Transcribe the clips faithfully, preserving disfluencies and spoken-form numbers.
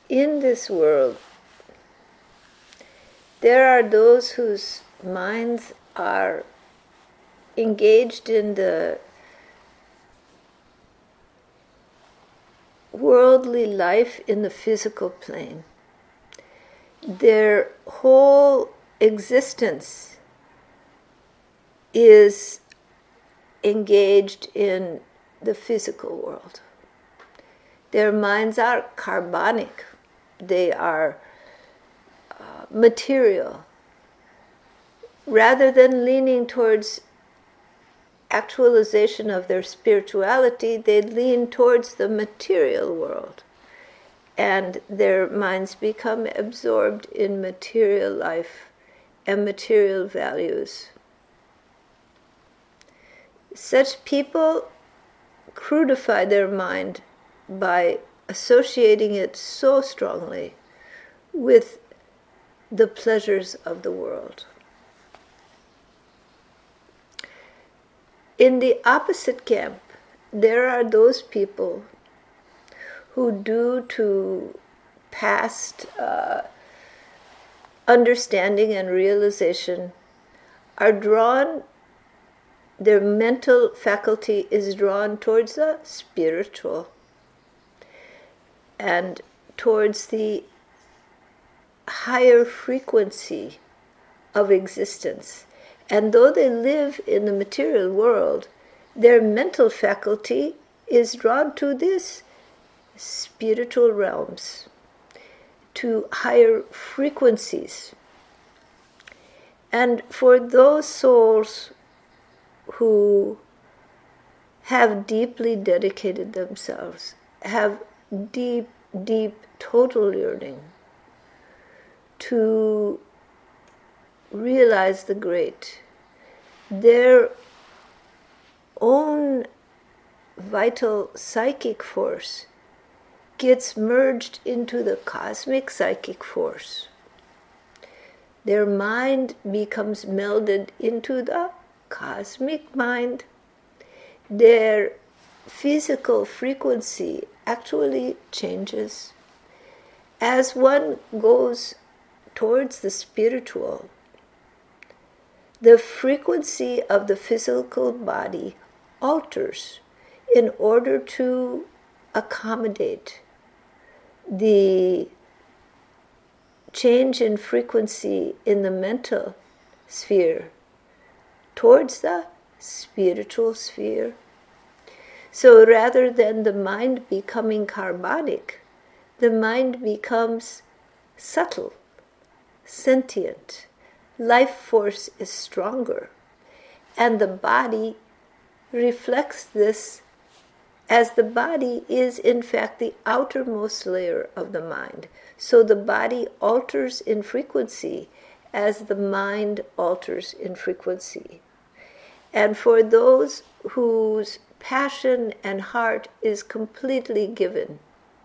in this world, there are those whose minds are engaged in the worldly life in the physical plane. Their whole existence is engaged in the physical world. Their minds are carbonic. They are uh, material. Rather than leaning towards actualization of their spirituality, they lean towards the material world. And their minds become absorbed in material life and material values. Such people crudify their mind by associating it so strongly with the pleasures of the world. In the opposite camp, there are those people who, due to past uh, understanding and realization, are drawn, their mental faculty is drawn towards the spiritual and towards the higher frequency of existence. And though they live in the material world, their mental faculty is drawn to this spiritual realms, to higher frequencies. And for those souls who have deeply dedicated themselves, have deep, deep, total yearning to realize the great, their own vital psychic force gets merged into the cosmic psychic force. Their mind becomes melded into the cosmic mind. Their physical frequency actually changes. As one goes towards the spiritual, the frequency of the physical body alters in order to accommodate the change in frequency in the mental sphere towards the spiritual sphere. So rather than the mind becoming carbonic, the mind becomes subtle, sentient. Life force is stronger, and the body reflects this, as the body is in fact the outermost layer of the mind. So the body alters in frequency as the mind alters in frequency. And for those whose passion and heart is completely given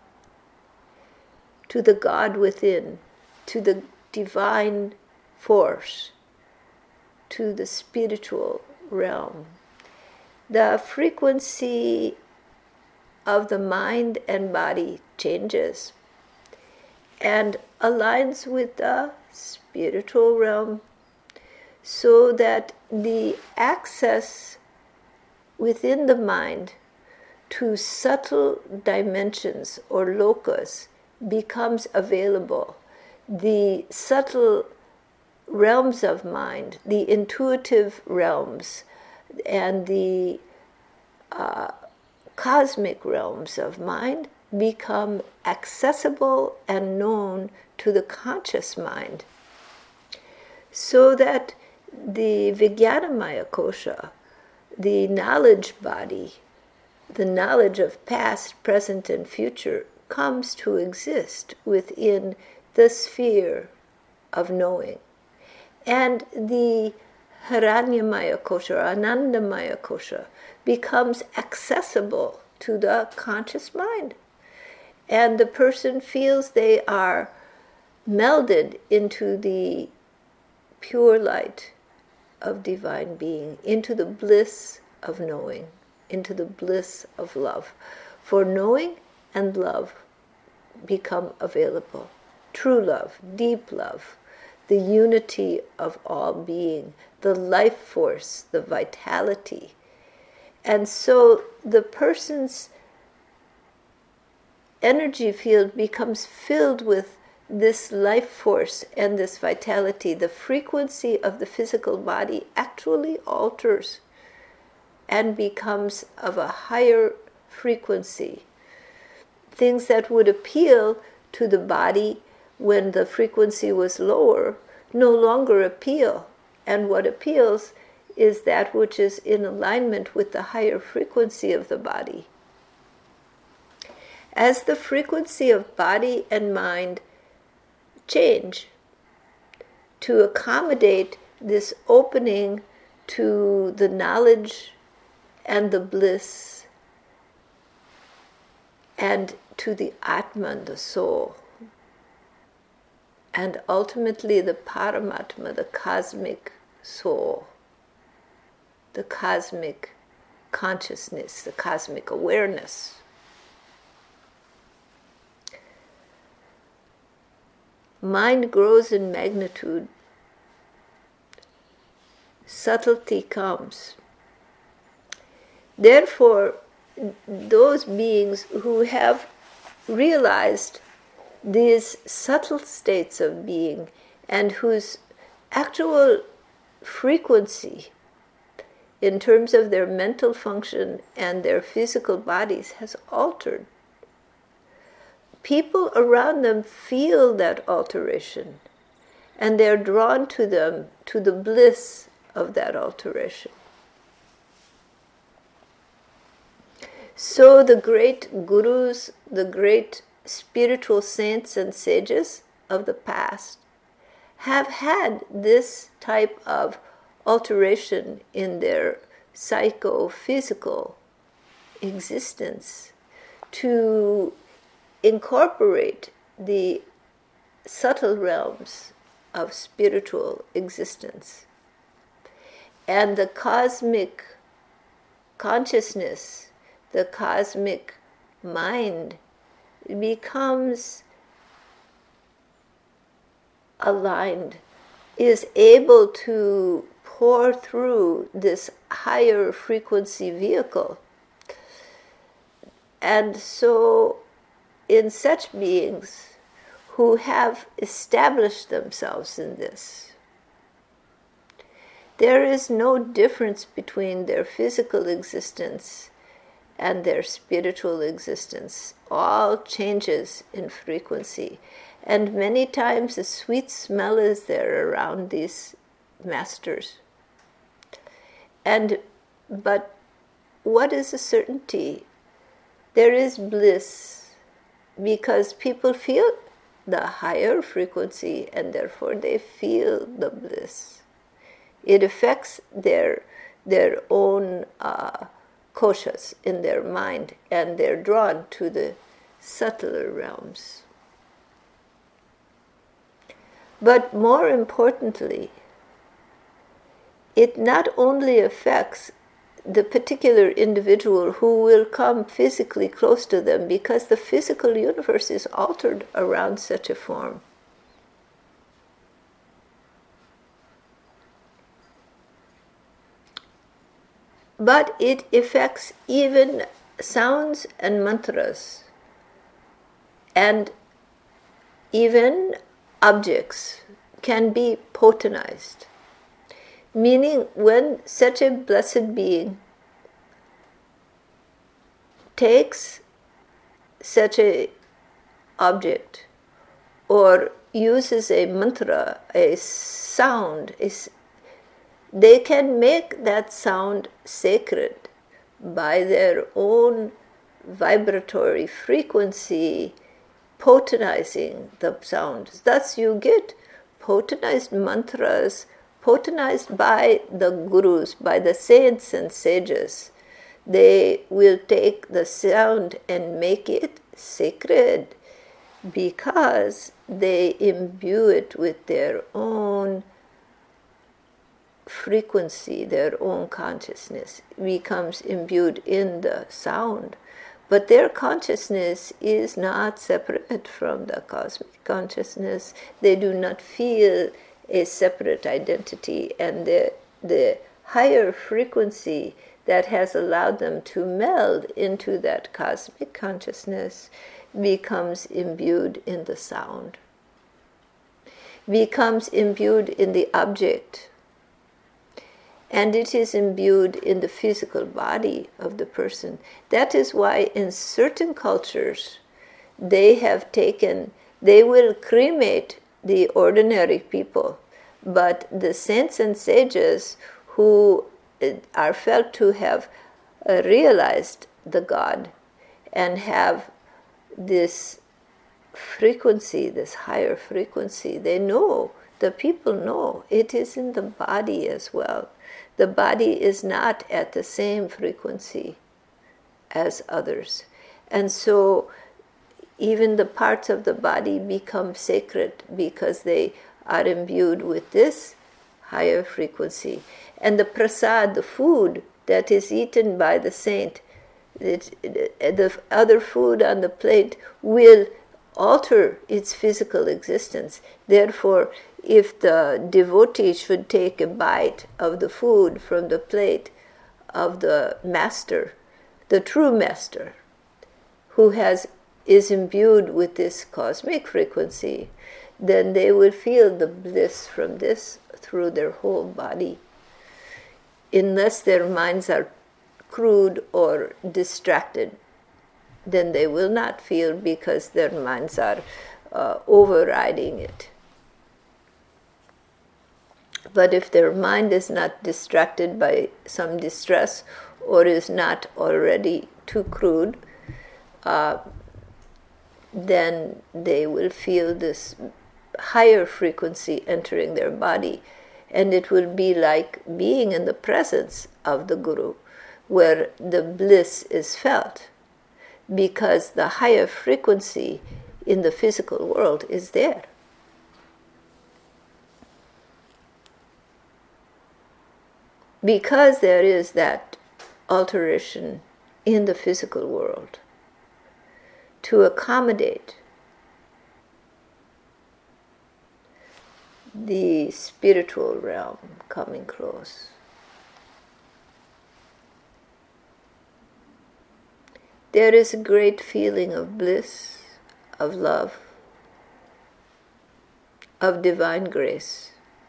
to the God within, to the divine force, to the spiritual realm, the frequency of the mind and body changes and aligns with the spiritual realm, so that the access within the mind to subtle dimensions or locus becomes available. The subtle realms of mind, the intuitive realms, and the uh, cosmic realms of mind become accessible and known to the conscious mind, so that the Vijnanamaya Kosha, the knowledge body, the knowledge of past, present, and future, comes to exist within the sphere of knowing. And the Hiranyamaya Kosha, or Anandamaya Kosha, becomes accessible to the conscious mind. And the person feels they are melded into the pure light of divine being, into the bliss of knowing, into the bliss of love. For knowing and love become available. True love, deep love, the unity of all being, the life force, the vitality. And so the person's energy field becomes filled with this life force and this vitality. The frequency of the physical body actually alters and becomes of a higher frequency. Things that would appeal to the body when the frequency was lower no longer appeal. And what appeals is that which is in alignment with the higher frequency of the body. As the frequency of body and mind change to accommodate this opening to the knowledge and the bliss and to the Atman, the soul, and ultimately the Paramatma, the cosmic soul, the cosmic consciousness, the cosmic awareness. Mind grows in magnitude, subtlety comes. Therefore, those beings who have realized these subtle states of being and whose actual frequency in terms of their mental function and their physical bodies has altered, people around them feel that alteration, and they're drawn to them, to the bliss of that alteration. So the great gurus, the great spiritual saints and sages of the past have had this type of alteration in their psychophysical existence to incorporate the subtle realms of spiritual existence. And the cosmic consciousness, the cosmic mind, becomes aligned, is able to pour through this higher frequency vehicle. And so in such beings who have established themselves in this, there is no difference between their physical existence and their spiritual existence. All changes in frequency. And many times a sweet smell is there around these masters. And but what is a certainty? There is bliss, because people feel the higher frequency and therefore they feel the bliss. It affects their their own uh, koshas in their mind, and they're drawn to the subtler realms. But more importantly, it not only affects the particular individual who will come physically close to them, because the physical universe is altered around such a form. But it affects even sounds and mantras, and even objects can be potentized. Meaning, when such a blessed being takes such a object or uses a mantra, a sound, a, they can make that sound sacred by their own vibratory frequency, potentizing the sound. Thus you get potentized mantras, potentized by the gurus, by the saints and sages. They will take the sound and make it sacred because they imbue it with their own frequency, their own consciousness becomes imbued in the sound. But their consciousness is not separate from the cosmic consciousness. They do not feel a separate identity, and the, the higher frequency that has allowed them to meld into that cosmic consciousness becomes imbued in the sound, becomes imbued in the object, and it is imbued in the physical body of the person. That is why in certain cultures they have taken, they will cremate the ordinary people, but the saints and sages who are felt to have uh, realized the God and have this frequency, this higher frequency, they know, the people know, it is in the body as well. The body is not at the same frequency as others. And so even the parts of the body become sacred because they are imbued with this higher frequency. And the prasad, the food that is eaten by the saint, it, the other food on the plate will alter its physical existence. Therefore, if the devotee should take a bite of the food from the plate of the master, the true master, who has is imbued with this cosmic frequency, then they will feel the bliss from this through their whole body, unless their minds are crude or distracted. Then they will not feel, because their minds are uh, overriding it. But if their mind is not distracted by some distress or is not already too crude, uh, then they will feel this higher frequency entering their body. And it will be like being in the presence of the Guru, where the bliss is felt, because the higher frequency in the physical world is there. Because there is that alteration in the physical world to accommodate the spiritual realm coming close. There is a great feeling of bliss, of love, of divine grace.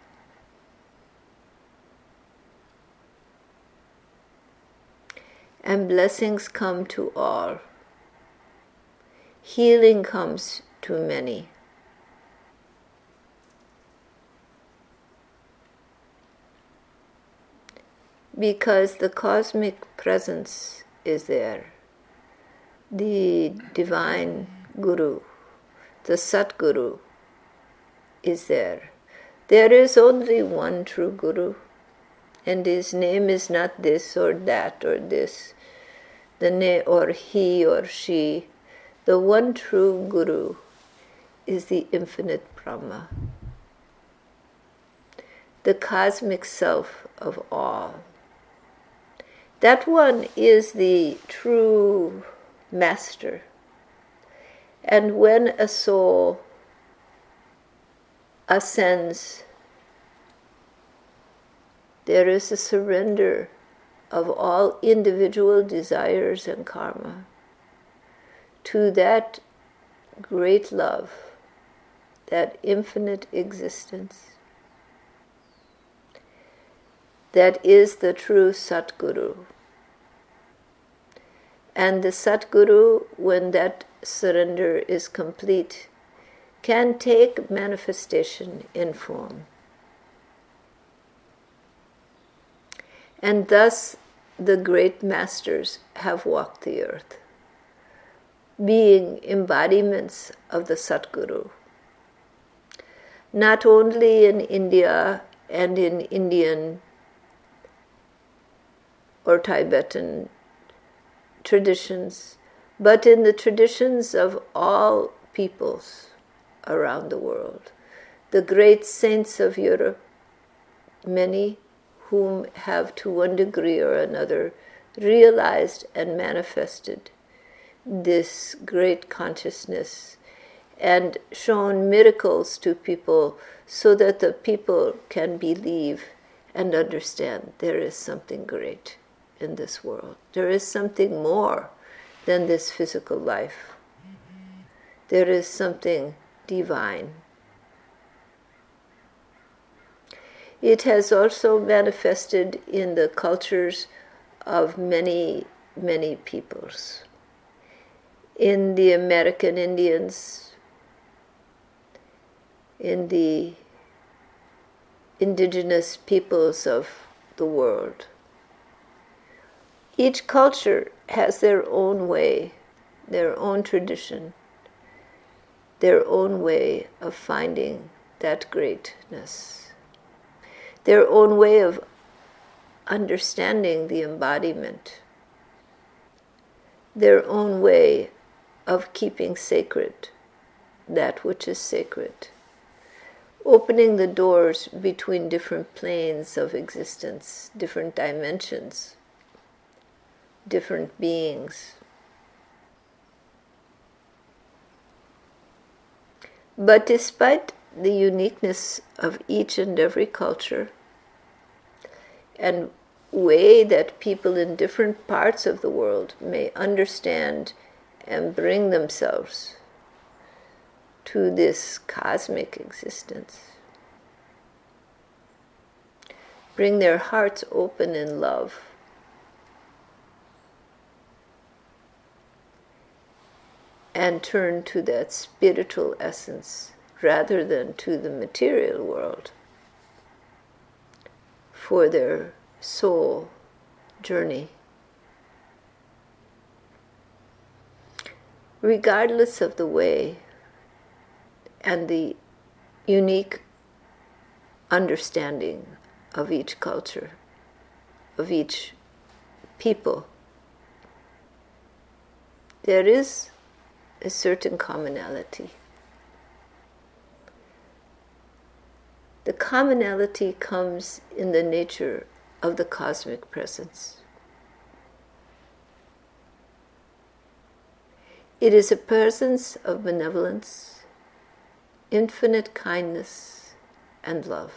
And blessings come to all. Healing comes to many. Because the cosmic presence is there. The divine Guru, the Satguru, is there. There is only one true Guru, and his name is not this or that or this, the na- or he or she. The one true Guru is the infinite Brahma, the cosmic self of all. That one is the true master. And when a soul ascends, there is a surrender of all individual desires and karma to that great love, that infinite existence, that is the true Satguru. And the Satguru, when that surrender is complete, can take manifestation in form. And thus the great masters have walked the earth, being embodiments of the Satguru. Not only in India and in Indian or Tibetan traditions, but in the traditions of all peoples around the world. The great saints of Europe, many whom have to one degree or another realized and manifested this great consciousness and shown miracles to people so that the people can believe and understand there is something great in this world. There is something more than this physical life. There is something divine. It has also manifested in the cultures of many, many peoples. In the American Indians, in the indigenous peoples of the world. Each culture has their own way, their own tradition, their own way of finding that greatness, their own way of understanding the embodiment, their own way of keeping sacred that which is sacred, opening the doors between different planes of existence, different dimensions, different beings. But despite the uniqueness of each and every culture and way that people in different parts of the world may understand and bring themselves to this cosmic existence, bring their hearts open in love, and turn to that spiritual essence rather than to the material world for their soul journey. Regardless of the way and the unique understanding of each culture, of each people, there is a certain commonality. The commonality comes in the nature of the cosmic presence. It is a presence of benevolence, infinite kindness, and love.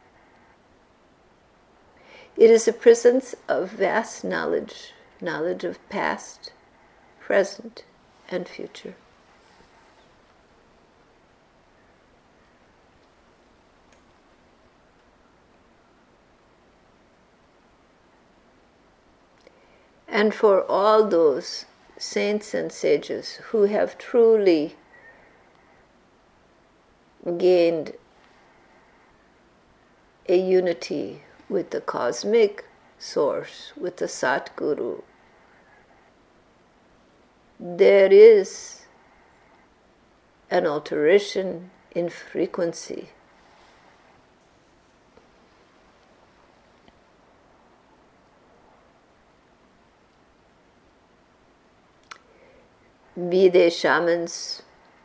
It is a presence of vast knowledge, knowledge of past, present, and future. And for all those saints and sages who have truly gained a unity with the cosmic source, with the Satguru, there is an alteration in frequency. Be they shamans,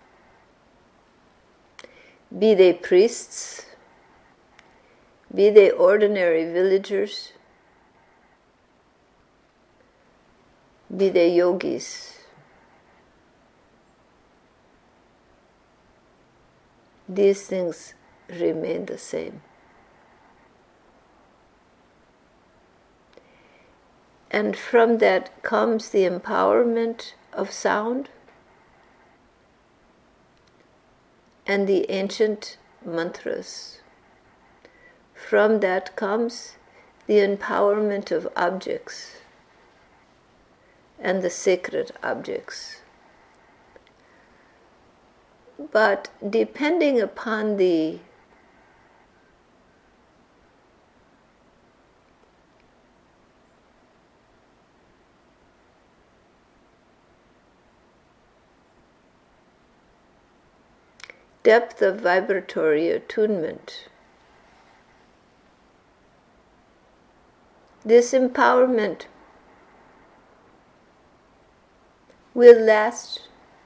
be they priests, be they ordinary villagers, be they yogis. These things remain the same. And from that comes the empowerment of sound and the ancient mantras. From that comes the empowerment of objects and the sacred objects. But depending upon the depth of vibratory attunement, this empowerment will last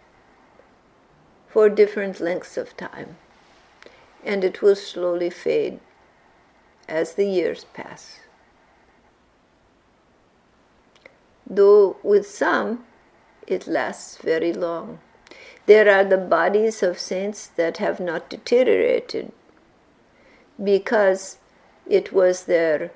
for different lengths of time, and it will slowly fade as the years pass. Though with some, it lasts very long. There are the bodies of saints that have not deteriorated because it was their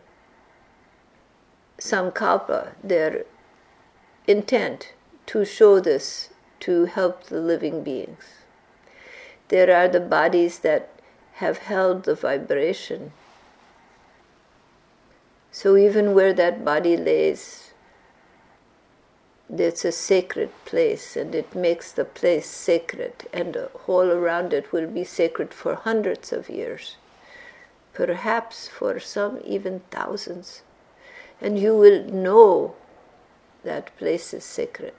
sankalpa, their intent to show this to help the living beings. There are the bodies that have held the vibration. So even where that body lays, it's a sacred place, and it makes the place sacred, and the whole around it will be sacred for hundreds of years, perhaps for some even thousands. And you will know that place is sacred.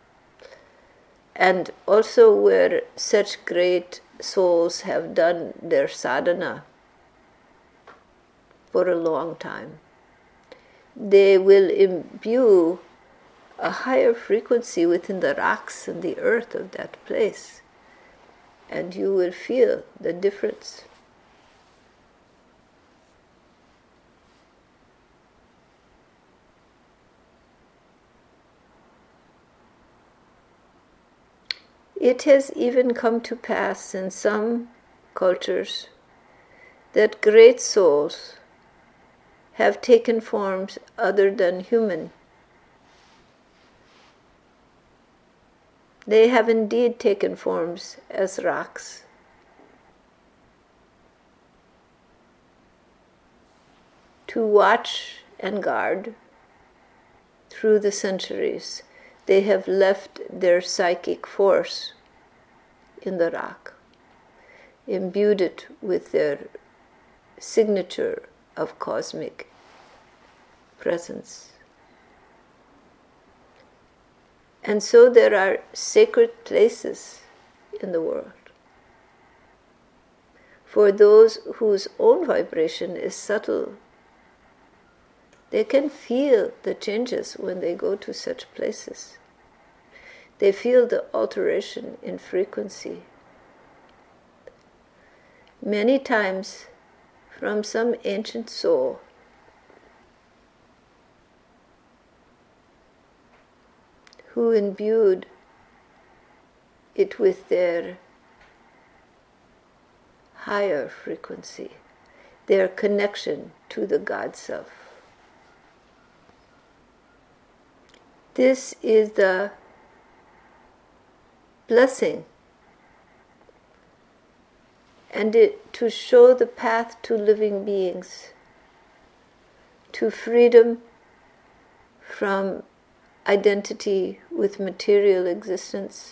And also where such great souls have done their sadhana for a long time, they will imbue a higher frequency within the rocks and the earth of that place, and you will feel the difference. It has even come to pass in some cultures that great souls have taken forms other than human. They have indeed taken forms as rocks. To watch and guard through the centuries, they have left their psychic force in the rock, imbued it with their signature of cosmic presence. And so there are sacred places in the world for those whose own vibration is subtle. They can feel the changes when they go to such places. They feel the alteration in frequency. Many times from some ancient soul who imbued it with their higher frequency, their connection to the God Self. This is the blessing, and it, to show the path to living beings, to freedom from identity with material existence,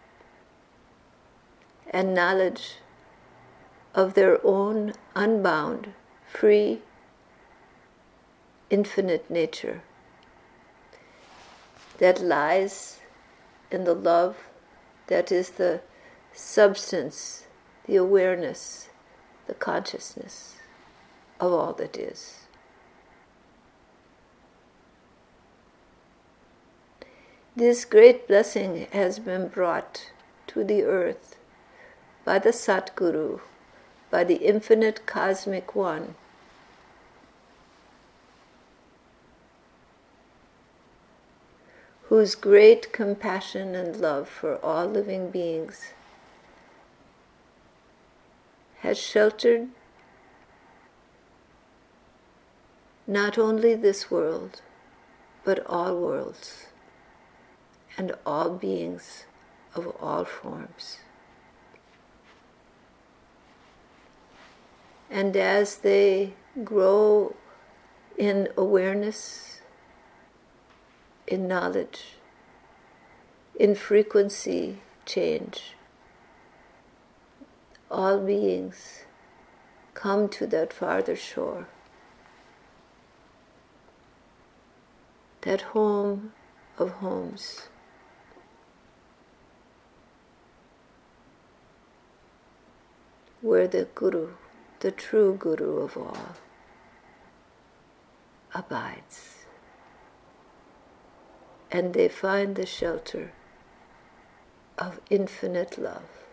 and knowledge of their own unbound, free, infinite nature that lies in the love that is the substance, the awareness, the consciousness of all that is. This great blessing has been brought to the earth by the Satguru, by the infinite cosmic one, whose great compassion and love for all living beings has sheltered not only this world, but all worlds and all beings of all forms. And as they grow in awareness, in knowledge, in frequency change, all beings come to that farther shore, that home of homes, where the Guru, the true Guru of all, abides. And they find the shelter of infinite love.